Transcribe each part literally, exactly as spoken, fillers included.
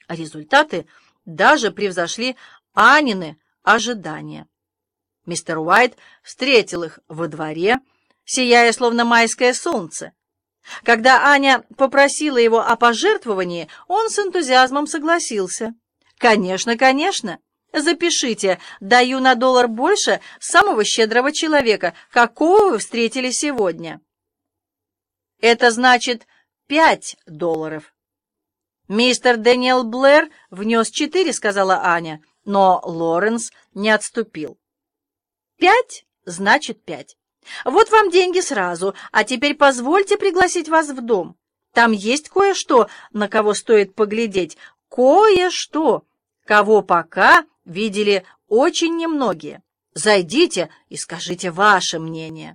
Результаты даже превзошли Анины ожидания. Мистер Уайт встретил их во дворе, сияя словно майское солнце. Когда Аня попросила его о пожертвовании, он с энтузиазмом согласился. «Конечно, конечно. Запишите, даю на доллар больше самого щедрого человека, какого вы встретили сегодня». «Это значит пять долларов». «Мистер Дэниел Блэр внес четыре», — сказала Аня, но Лоренс не отступил. «Пять значит пять. Вот вам деньги сразу, а теперь позвольте пригласить вас в дом. Там есть кое-что, на кого стоит поглядеть, кое-что, кого пока видели очень немногие. Зайдите и скажите ваше мнение».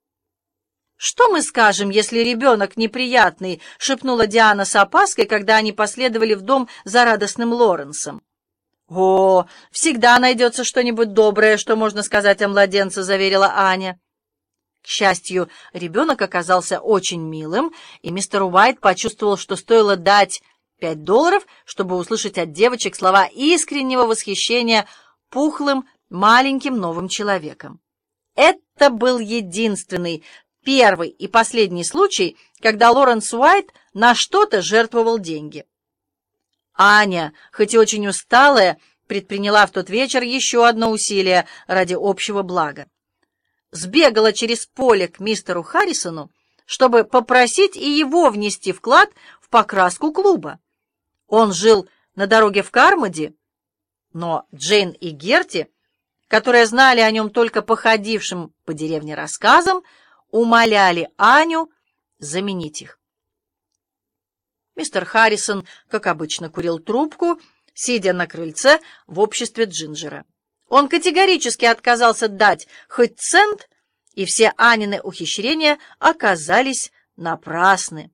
«Что мы скажем, если ребенок неприятный?» — шепнула Диана с опаской, когда они последовали в дом за радостным Лоренсом. «О, всегда найдется что-нибудь доброе, что можно сказать о младенце», — заверила Аня. К счастью, ребенок оказался очень милым, и мистер Уайт почувствовал, что стоило дать пять долларов, чтобы услышать от девочек слова искреннего восхищения пухлым, маленьким новым человеком. Это был единственный, первый и последний случай, когда Лоренс Уайт на что-то жертвовал деньги. Аня, хоть и очень усталая, предприняла в тот вечер еще одно усилие ради общего блага. Сбегала через поле к мистеру Харрисону, чтобы попросить и его внести вклад в покраску клуба. Он жил на дороге в Кармоди, но Джейн и Герти, которые знали о нем только по ходившим по деревне рассказам, умоляли Аню заменить их. Мистер Харрисон, как обычно, курил трубку, сидя на крыльце в обществе Джинджера. Он категорически отказался дать хоть цент, и все Анины ухищрения оказались напрасны.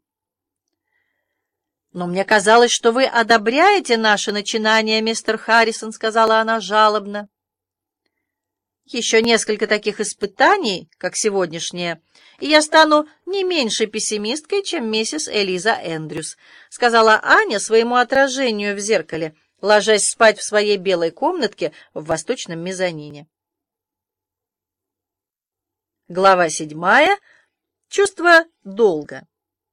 «Но мне казалось, что вы одобряете наше начинание, мистер Харрисон», — сказала она жалобно. «Еще несколько таких испытаний, как сегодняшнее, и я стану не меньшей пессимисткой, чем миссис Элиза Эндрюс», — сказала Аня своему отражению в зеркале, ложась спать в своей белой комнатке в восточном мезонине. Глава седьмая. Чувство долга.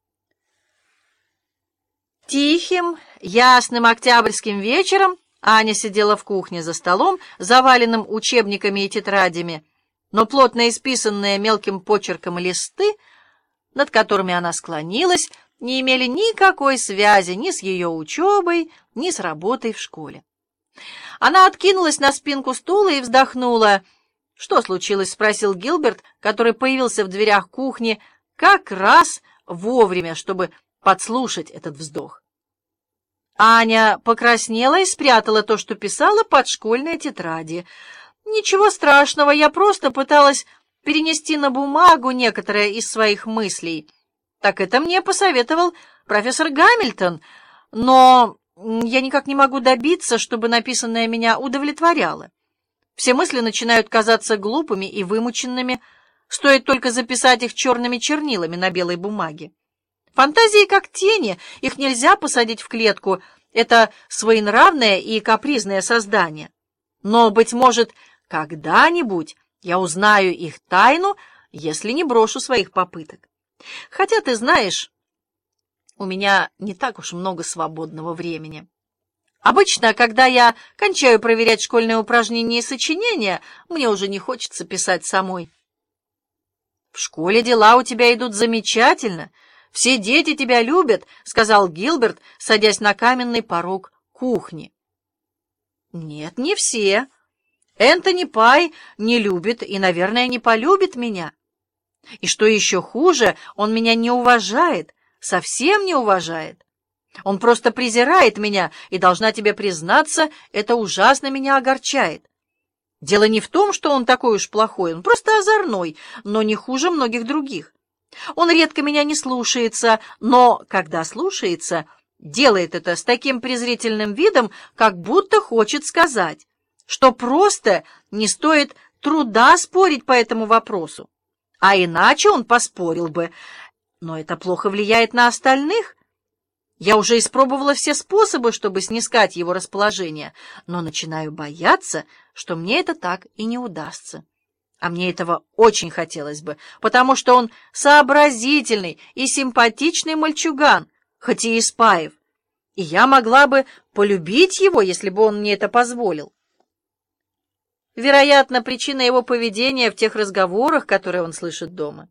Тихим, ясным октябрьским вечером Аня сидела в кухне за столом, заваленным учебниками и тетрадями, но плотно исписанные мелким почерком листы, над которыми она склонилась, не имели никакой связи ни с ее учебой, ни с работой в школе. Она откинулась на спинку стула и вздохнула. «Что случилось?» — спросил Гилберт, который появился в дверях кухни как раз вовремя, чтобы подслушать этот вздох. Аня покраснела и спрятала то, что писала, под школьные тетради. «Ничего страшного, я просто пыталась перенести на бумагу некоторые из своих мыслей. Так это мне посоветовал профессор Гамильтон, но я никак не могу добиться, чтобы написанное меня удовлетворяло. Все мысли начинают казаться глупыми и вымученными, стоит только записать их черными чернилами на белой бумаге. Фантазии как тени, их нельзя посадить в клетку, это своенравное и капризное создание. Но, быть может, когда-нибудь я узнаю их тайну, если не брошу своих попыток. Хотя, ты знаешь, у меня не так уж много свободного времени. Обычно, когда я кончаю проверять школьные упражнения и сочинения, мне уже не хочется писать самой». «В школе дела у тебя идут замечательно. Все дети тебя любят», — сказал Гилберт, садясь на каменный порог кухни. «Нет, не все. Энтони Пай не любит и, наверное, не полюбит меня. И что еще хуже, он меня не уважает, совсем не уважает. Он просто презирает меня, и, должна тебе признаться, это ужасно меня огорчает. Дело не в том, что он такой уж плохой, он просто озорной, но не хуже многих других. Он редко меня не слушается, но, когда слушается, делает это с таким презрительным видом, как будто хочет сказать, что просто не стоит труда спорить по этому вопросу. А иначе он поспорил бы, но это плохо влияет на остальных. Я уже испробовала все способы, чтобы снискать его расположение, но начинаю бояться, что мне это так и не удастся. А мне этого очень хотелось бы, потому что он сообразительный и симпатичный мальчуган, хоть и испаев, и я могла бы полюбить его, если бы он мне это позволил. Вероятно, причина его поведения в тех разговорах, которые он слышит дома.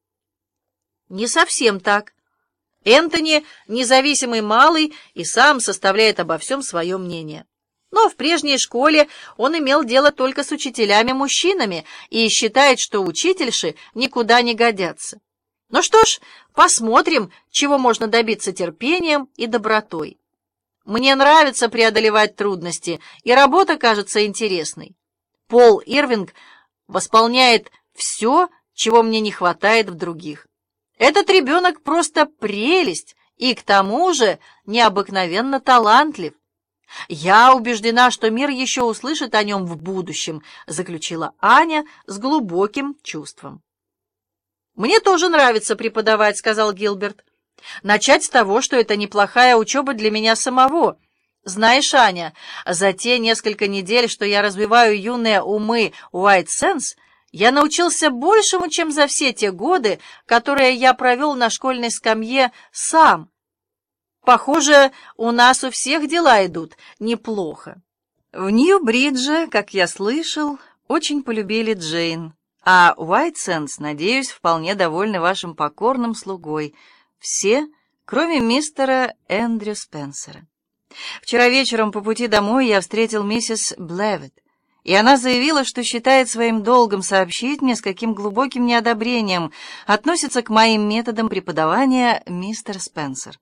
Не совсем так. Энтони — независимый малый и сам составляет обо всем свое мнение. Но в прежней школе он имел дело только с учителями-мужчинами и считает, что учительши никуда не годятся. Ну что ж, посмотрим, чего можно добиться терпением и добротой. Мне нравится преодолевать трудности, и работа кажется интересной. Пол Ирвинг восполняет все, чего мне не хватает в других. Этот ребенок просто прелесть и к тому же необыкновенно талантлив. «Я убеждена, что мир еще услышит о нем в будущем», — заключила Аня с глубоким чувством. «Мне тоже нравится преподавать», — сказал Гилберт. «Начать с того, что это неплохая учеба для меня самого. Знаешь, Аня, за те несколько недель, что я развиваю юные умы White Sands, я научился большему, чем за все те годы, которые я провел на школьной скамье сам. Похоже, у нас у всех дела идут неплохо». В Нью-Бридже, как я слышал, очень полюбили Джейн, а White Sands, надеюсь, вполне довольны вашим покорным слугой. Все, кроме мистера Эндрю Спенсера. Вчера вечером по пути домой я встретил миссис Блевет, и она заявила, что считает своим долгом сообщить мне, с каким глубоким неодобрением относится к моим методам преподавания мистер Спенсер.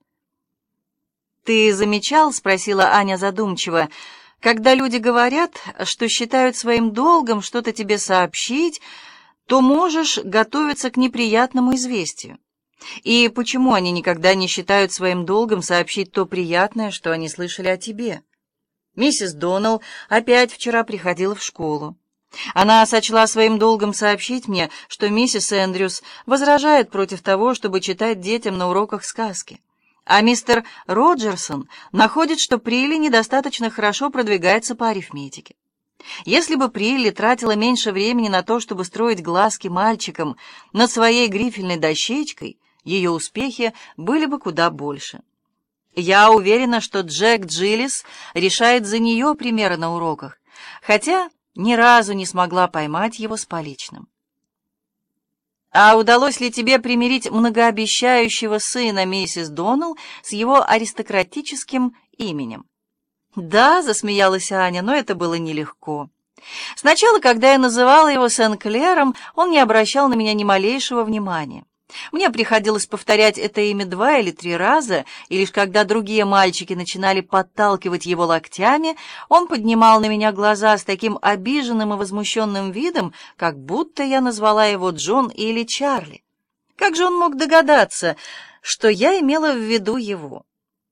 «Ты замечал, — спросила Аня задумчиво, — когда люди говорят, что считают своим долгом что-то тебе сообщить, то можешь готовиться к неприятному известию. И почему они никогда не считают своим долгом сообщить то приятное, что они слышали о тебе? Миссис Доннелл опять вчера приходила в школу. Она сочла своим долгом сообщить мне, что миссис Эндрюс возражает против того, чтобы читать детям на уроках сказки. А мистер Роджерсон находит, что Прилли недостаточно хорошо продвигается по арифметике. Если бы Прилли тратила меньше времени на то, чтобы строить глазки мальчикам над своей грифельной дощечкой, ее успехи были бы куда больше. Я уверена, что Джек Джилlis решает за нее примеры на уроках, хотя ни разу не смогла поймать его с поличным. «А удалось ли тебе примирить многообещающего сына миссис Доннелл с его аристократическим именем?» «Да», — засмеялась Аня, — «но это было нелегко. Сначала, когда я называла его Сен-Клером, он не обращал на меня ни малейшего внимания. Мне приходилось повторять это имя два или три раза, и лишь когда другие мальчики начинали подталкивать его локтями, он поднимал на меня глаза с таким обиженным и возмущенным видом, как будто я назвала его Джон или Чарли. Как же он мог догадаться, что я имела в виду его?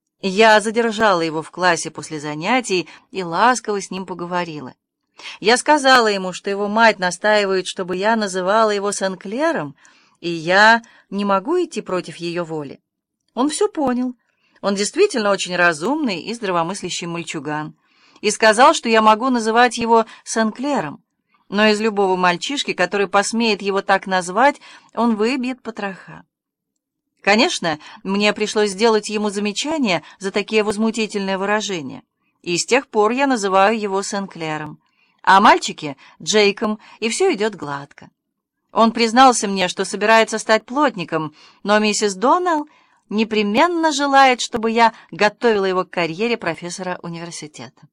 Я задержала его в классе после занятий и ласково с ним поговорила. Я сказала ему, что его мать настаивает, чтобы я называла его Сен-Клером, и я не могу идти против ее воли. Он все понял. Он действительно очень разумный и здравомыслящий мальчуган. И сказал, что я могу называть его Сен-Клером, но из любого мальчишки, который посмеет его так назвать, он выбьет потроха. Конечно, мне пришлось сделать ему замечание за такие возмутительные выражения, и с тех пор я называю его Сен-Клером, а мальчики — Джейком, и все идет гладко. Он признался мне, что собирается стать плотником, но миссис Доннелл непременно желает, чтобы я готовила его к карьере профессора университета.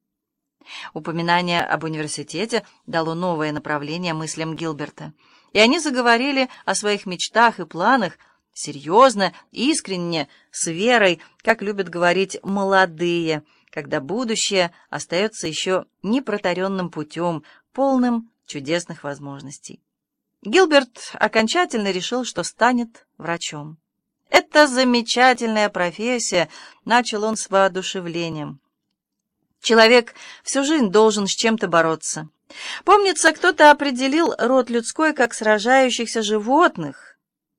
Упоминание об университете дало новое направление мыслям Гилберта, и они заговорили о своих мечтах и планах серьезно, искренне, с верой, как любят говорить молодые, когда будущее остается еще непротаренным путем, полным чудесных возможностей. Гилберт окончательно решил, что станет врачом. «Это замечательная профессия», — начал он с воодушевлением. «Человек всю жизнь должен с чем-то бороться. Помнится, кто-то определил род людской как сражающихся животных.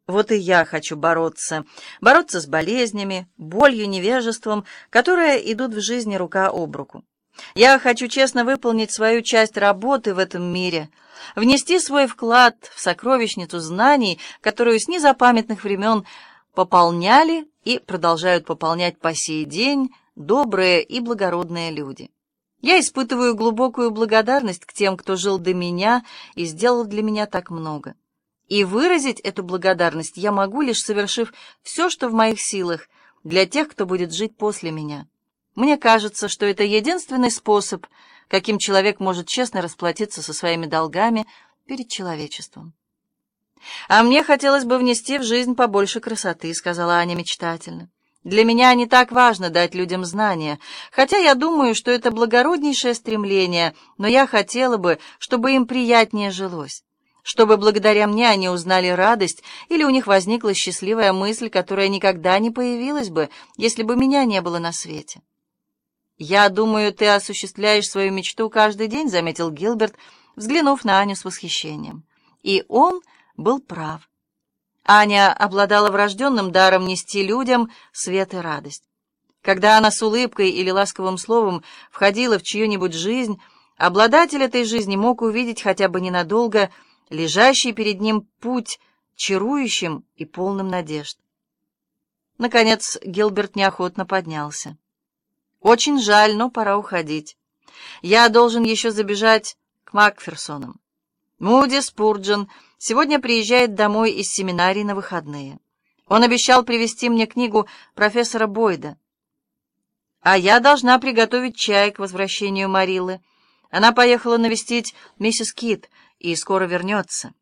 Вот и я хочу бороться. Бороться с болезнями, болью, невежеством, которые идут в жизни рука об руку. Я хочу честно выполнить свою часть работы в этом мире, внести свой вклад в сокровищницу знаний, которую с незапамятных времен пополняли и продолжают пополнять по сей день добрые и благородные люди. Я испытываю глубокую благодарность к тем, кто жил до меня и сделал для меня так много. И выразить эту благодарность я могу, лишь совершив все, что в моих силах, для тех, кто будет жить после меня. Мне кажется, что это единственный способ, каким человек может честно расплатиться со своими долгами перед человечеством. «А мне хотелось бы внести в жизнь побольше красоты», — сказала Аня мечтательно. «Для меня не так важно дать людям знания, хотя я думаю, что это благороднейшее стремление, но я хотела бы, чтобы им приятнее жилось, чтобы благодаря мне они узнали радость или у них возникла счастливая мысль, которая никогда не появилась бы, если бы меня не было на свете». «Я думаю, ты осуществляешь свою мечту каждый день», — заметил Гилберт, взглянув на Аню с восхищением. И он был прав. Аня обладала врожденным даром нести людям свет и радость. Когда она с улыбкой или ласковым словом входила в чью-нибудь жизнь, обладатель этой жизни мог увидеть хотя бы ненадолго лежащий перед ним путь чарующим и полным надежд. Наконец Гилберт неохотно поднялся. «Очень жаль, но пора уходить. Я должен еще забежать к Макферсонам. Муди Спурджен сегодня приезжает домой из семинарии на выходные. Он обещал привезти мне книгу профессора Бойда. А я должна приготовить чай к возвращению Мариллы. Она поехала навестить миссис Кит и скоро вернется».